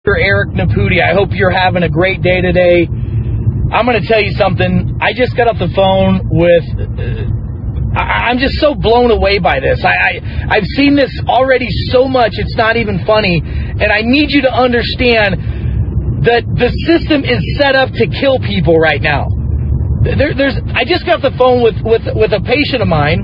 Eric Naputi. I hope you're having a great day today. I'm going to tell you something. I just got off the phone with... I'm just so blown away by this. I've seen this already so much, it's not even funny. And I need you to understand that the system is set up to kill people right now. I just got off the phone with a patient of mine.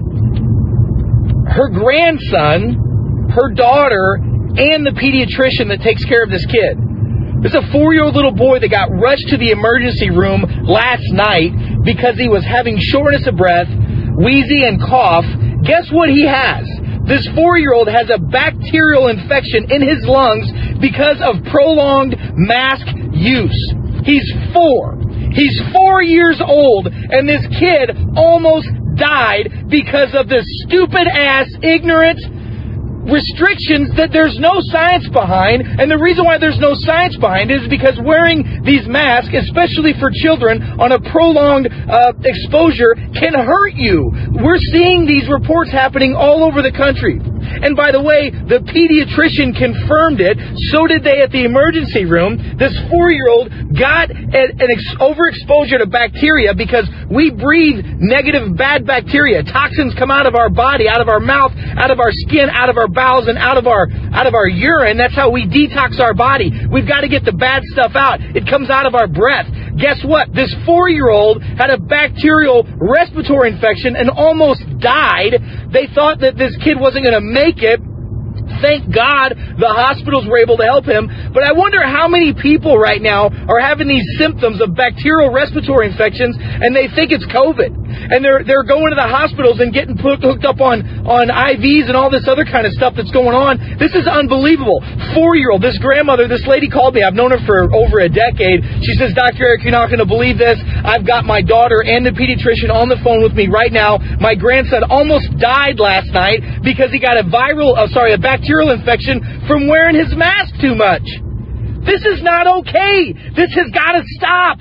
Her grandson, her daughter, and the pediatrician that takes care of this kid. There's a 4-year-old little boy that got rushed to the emergency room last night because he was having shortness of breath, wheezy, and cough. Guess what he has? This 4-year-old has a bacterial infection in his lungs because of prolonged mask use. He's 4. He's 4 years old, and this kid almost died because of this stupid-ass, ignorant restrictions that there's no science behind. And the reason why there's no science behind it is because wearing these masks, especially for children, on a prolonged exposure can hurt you. We're seeing these reports happening all over the country. And by the way, the pediatrician confirmed it. So did they at the emergency room. This 4-year-old got an overexposure to bacteria because we breathe negative, bad bacteria. Toxins come out of our body, out of our mouth, out of our skin, out of our bowels, and out of our urine. That's how we detox our body. We've got to get the bad stuff out. It comes out of our breath. Guess what? This 4-year-old had a bacterial respiratory infection and almost died. They thought that this kid wasn't going to make it. Thank God the hospitals were able to help him. But I wonder how many people right now are having these symptoms of bacterial respiratory infections and they think it's COVID. And they're going to the hospitals and getting hooked up on IVs and all this other kind of stuff that's going on. This is unbelievable. 4-year-old, this grandmother, this lady called me. I've known her for over a decade. She says, Dr. Eric, you're not going to believe this. I've got my daughter and the pediatrician on the phone with me right now. My grandson almost died last night because he got a bacterial infection from wearing his mask too much. This is not okay. This has got to stop.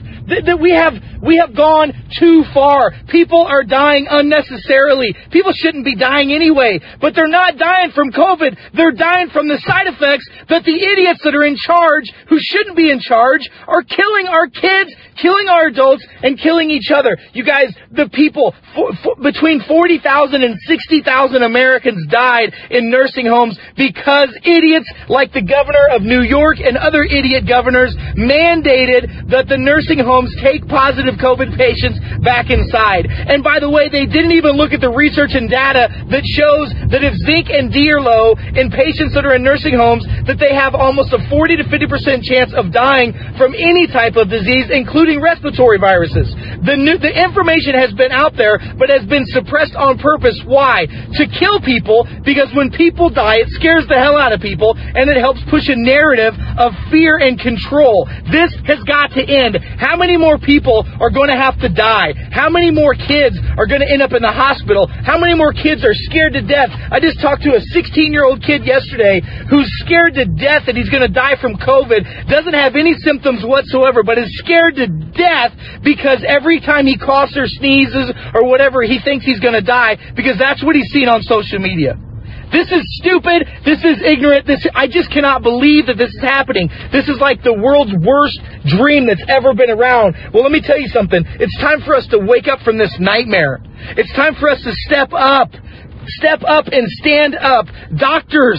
We have gone too far. People are dying unnecessarily. People shouldn't be dying anyway. But they're not dying from COVID. They're dying from the side effects that the idiots that are in charge, who shouldn't be in charge, are killing our kids, killing our adults, and killing each other. You guys, the people, between 40,000 and 60,000 Americans died in nursing homes because idiots like the governor of New York and other idiot governors mandated that the nursing homes take positive COVID patients back inside. And by the way, they didn't even look at the research and data that shows that if zinc and D are low in patients that are in nursing homes, that they have almost a 40 to 50% chance of dying from any type of disease, including respiratory viruses. The information has been out there, but has been suppressed on purpose. Why? To kill people, because when people die, it scares the hell out of people, and it helps push a narrative of fear and control. This has got to end. How many more people are going to have to die? How many more kids are going to end up in the hospital? How many more kids are scared to death? I just talked to a 16-year-old kid yesterday who's scared to death that he's going to die from COVID, doesn't have any symptoms whatsoever, but is scared to death because every time he coughs or sneezes or whatever, he thinks he's going to die because that's what he's seen on social media. This is stupid. This is ignorant. I just cannot believe that this is happening. This is like the world's worst dream that's ever been around. Well, let me tell you something. It's time for us to wake up from this nightmare. It's time for us to step up. Step up and stand up. Doctors,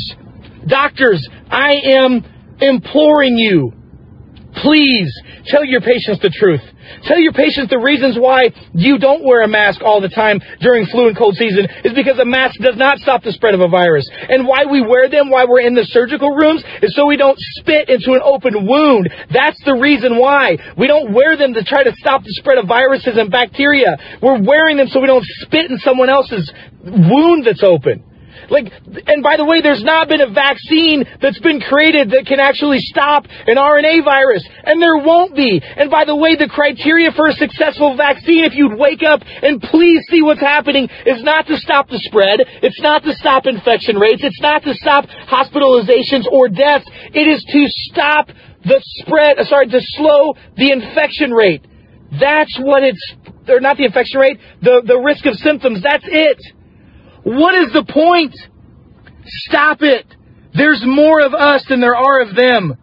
I am imploring you. Please tell your patients the truth. Tell your patients the reasons why you don't wear a mask all the time during flu and cold season is because a mask does not stop the spread of a virus. And why we wear them while we're in the surgical rooms is so we don't spit into an open wound. That's the reason why. We don't wear them to try to stop the spread of viruses and bacteria. We're wearing them so we don't spit in someone else's wound that's open. And by the way, there's not been a vaccine that's been created that can actually stop an RNA virus. And there won't be. And by the way, the criteria for a successful vaccine, if you'd wake up and please see what's happening, is not to stop the spread. It's not to stop infection rates. It's not to stop hospitalizations or deaths. It is to stop the spread, to slow the infection rate. That's what or not the infection rate, the risk of symptoms. That's it. What is the point? Stop it. There's more of us than there are of them.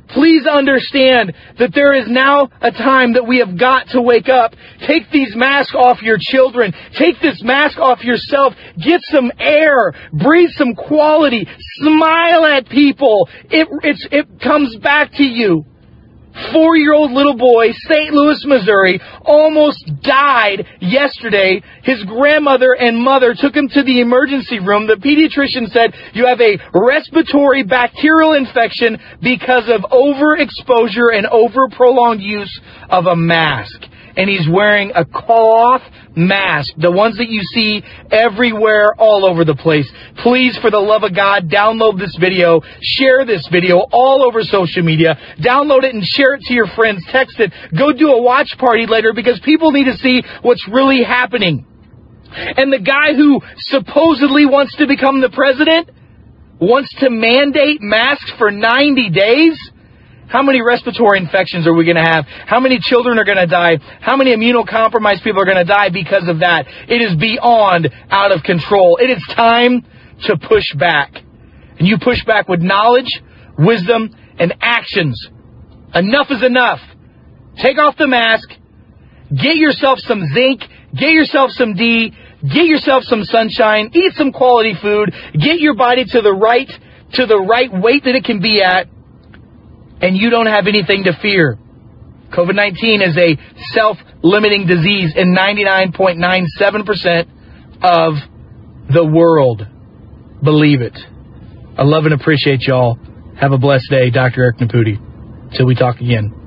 Please understand that there is now a time that we have got to wake up. Take these masks off your children. Take this mask off yourself. Get some air. Breathe some quality. Smile at people. It comes back to you. 4-year-old little boy, St. Louis, Missouri, almost died yesterday. His grandmother and mother took him to the emergency room. The pediatrician said, you have a respiratory bacterial infection because of overexposure and over-prolonged use of a mask. And he's wearing a cloth mask, the ones that you see everywhere, all over the place. Please, for the love of God, download this video, share this video all over social media, download it and share it to your friends, text it, go do a watch party later, because people need to see what's really happening. And the guy who supposedly wants to become the president wants to mandate masks for 90 days? How many respiratory infections are we going to have? How many children are going to die? How many immunocompromised people are going to die because of that? It is beyond out of control. It is time to push back. And you push back with knowledge, wisdom, and actions. Enough is enough. Take off the mask. Get yourself some zinc. Get yourself some D. Get yourself some sunshine. Eat some quality food. Get your body to the right weight that it can be at. And you don't have anything to fear. COVID-19 is a self-limiting disease in 99.97% of the world. Believe it. I love and appreciate y'all. Have a blessed day. Dr. Eric Naputi. Till we talk again.